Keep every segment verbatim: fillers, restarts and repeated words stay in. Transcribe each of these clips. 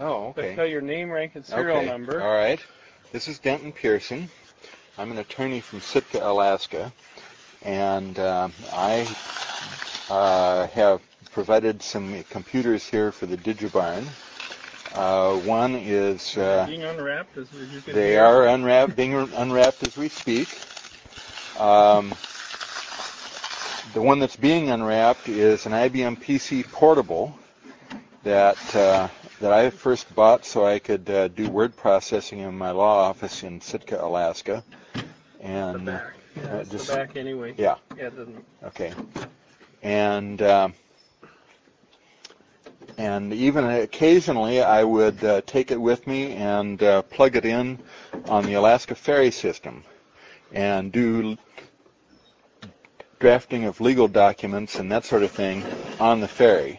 Oh, okay. But tell your name, rank, and serial okay. number. All right. This is Denton Pearson. I'm an attorney from Sitka, Alaska, and uh, I uh, have provided some computers here for the DigiBarn. Uh, one is uh, being unwrapped as you can they hear. are unwrapped, being unwrapped as we speak. Um, the one that's being unwrapped is an I B M P C Portable that uh, that I first bought so I could uh, do word processing in my law office in Sitka, Alaska. And the back. Yeah, uh, that's just, the back anyway. Yeah. Yeah, it doesn't. Okay. And uh, and even occasionally I would uh, take it with me and uh, plug it in on the Alaska Ferry system and do drafting of legal documents and that sort of thing on the ferry.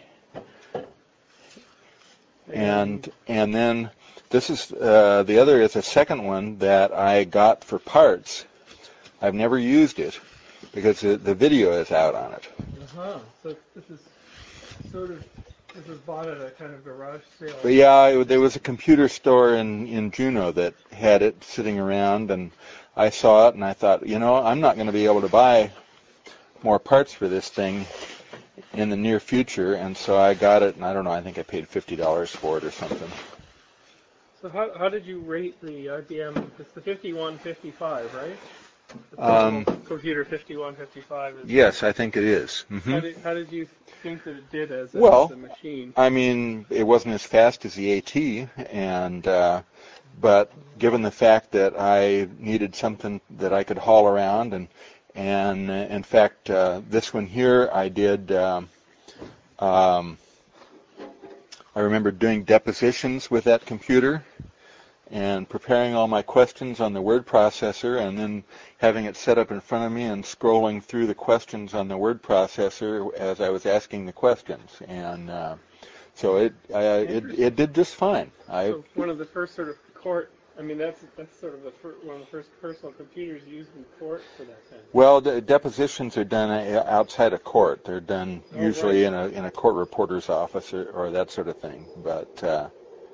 And and then this is uh, the other is a second one that I got for parts. I've never used it because the, the video is out on it. Uh-huh. So this is sort of this was bought at a kind of garage sale. But yeah, it, there was a computer store in, in Juneau that had it sitting around, and I saw it and I thought, you know, I'm not going to be able to buy more parts for this thing in the near future, and so I got it, and I don't know, I think I paid fifty dollars for it or something. So how how did you rate the I B M? It's the fifty-one fifty-five, right? The Um, computer fifty-one fifty-five. Is yes, I think it is. Mm-hmm. How did how did you think that it did as a, well, as a machine? I mean, it wasn't as fast as the AT, and uh, but given the fact that I needed something that I could haul around, and and uh, in fact, uh, this one here I did. Um, um, I remember doing depositions with that computer and preparing all my questions on the word processor, and then having it set up in front of me and scrolling through the questions on the word processor as I was asking the questions. And uh, so it, uh, it it did just fine. I, so one of the first sort of court. I mean, that's that's sort of the fir- one of the first personal computers used in court for that kind of. well, the depositions are done outside of court. They're done Oh, usually right. in a in a court reporter's office or, or that sort of thing. But uh,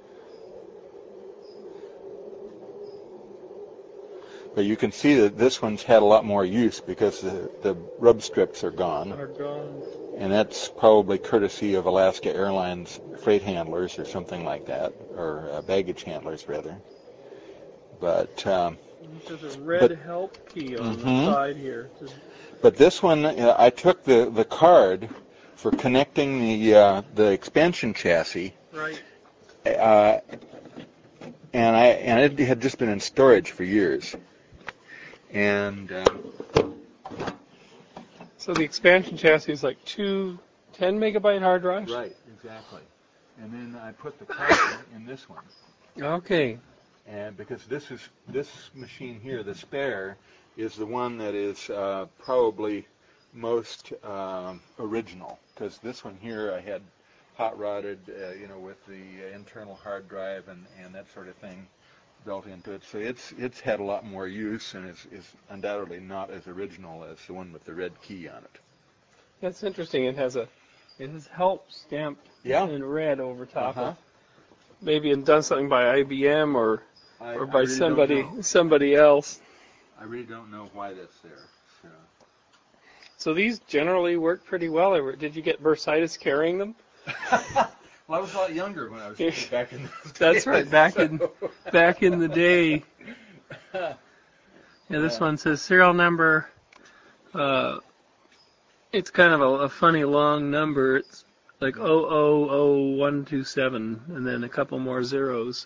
But you can see that this one's had a lot more use because the, the rub strips are gone. Are gone. And that's probably courtesy of Alaska Airlines freight handlers or something like that, or uh, baggage handlers rather. But um, there's a red but, help key on mm-hmm. the side here. But this one, uh, I took the, the card for connecting the uh, the expansion chassis. Right. Uh, and I and it had just been in storage for years. And um, so the expansion chassis is like two ten megabyte hard drives? Right, exactly. And then I put the card in this one. Okay. And because this is this machine here, the spare, is the one that is uh, probably most um, original. Because this one here I had hot rodded, uh, you know, with the internal hard drive and, and that sort of thing built into it. So it's it's had a lot more use and is, is undoubtedly not as original as the one with the red key on it. That's interesting. It has a it has help stamped yeah. in red over top uh-huh. of. Maybe it done something by I B M or I, or by really somebody somebody else. I really don't know why that's there. So, so these generally work pretty well. Did you get bursitis carrying them? Well, I was a lot younger when I was back in those days. That's right, back so. in back in the day. Yeah, this one says serial number. Uh, it's kind of a, a funny long number. It's like oh oh oh one two seven, and then a couple more zeros.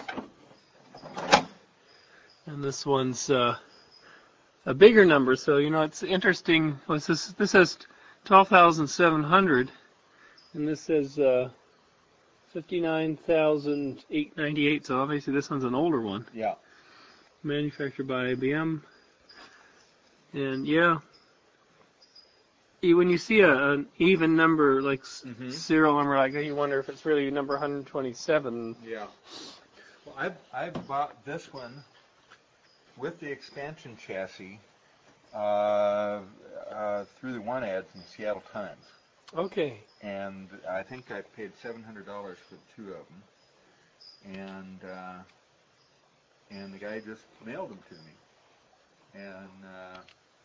And this one's uh, a bigger number, so you know it's interesting. What's this? This says twelve thousand seven hundred, and this says. Uh, fifty-nine thousand eight hundred ninety-eight, so obviously this one's an older one. Yeah. Manufactured by I B M. And yeah, when you see a, an even number, like mm-hmm. serial number like that, you wonder if it's really number one hundred twenty-seven. Yeah. Well, I've, I've bought this one with the expansion chassis uh, uh, through the one ads in the Seattle Times. Okay. And I think I paid seven hundred dollars for two of them. and the guy just mailed them to me. And uh,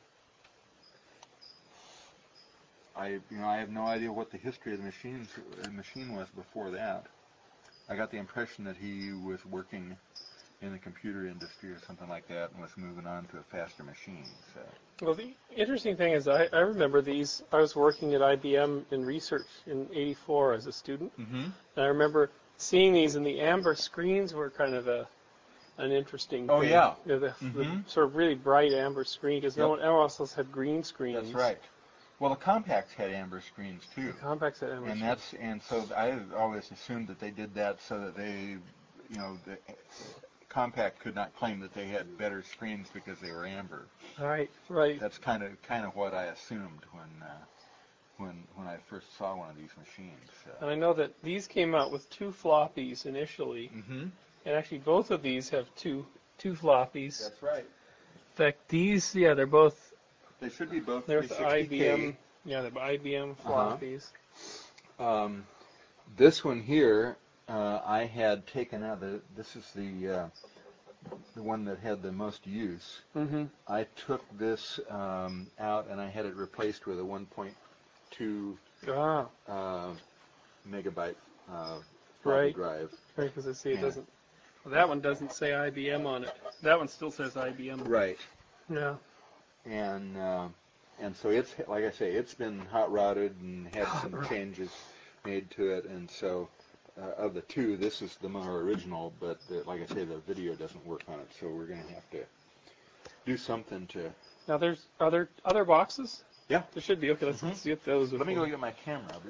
I, you know, I have no idea what the history of the machines, the machine was before that. I got the impression that he was working in the computer industry or something like that and was moving on to a faster machine. So. Well, the interesting thing is I, I remember these. I was working at I B M in research in eighty-four as a student. Mm-hmm. And I remember seeing these, and the amber screens were kind of a an interesting Oh, thing. yeah. You know, the, Mm-hmm. the sort of really bright amber screen, because Yep. no one else had green screens. That's right. Well, the compacts had amber screens too. Compacts had amber And screens. that's and so I always assumed that they did that so that they, you know, the compact could not claim that they had better screens because they were amber. Right, right. That's kind of kind of what I assumed when uh, when when I first saw one of these machines. So. And I know that these came out with two floppies initially, Mm-hmm. and actually both of these have two two floppies. That's right. In fact, these, yeah, they're both They should be both they're three the sixty I B K. M, yeah, the I B M Uh-huh. floppies. Um, this one here, uh, I had taken out. The, this is the uh, the one that had the most use. Mm-hmm. I took this um, out and I had it replaced with a one point two Ah, uh, megabyte uh, floppy Right. drive. right, because I see it Yeah. doesn't. Well, that one doesn't say I B M on it. That one still says I B M. Right. Yeah. And uh, and so it's like I say, it's been hot rodded and had some changes made to it, and so. Uh, of the two, this is the more original, but the, like I say, the video doesn't work on it, so we're going to have to do something to... Now there's other other boxes. Yeah. There should be. Okay, let's, Mhm. let's get those. Let me before- go get my camera.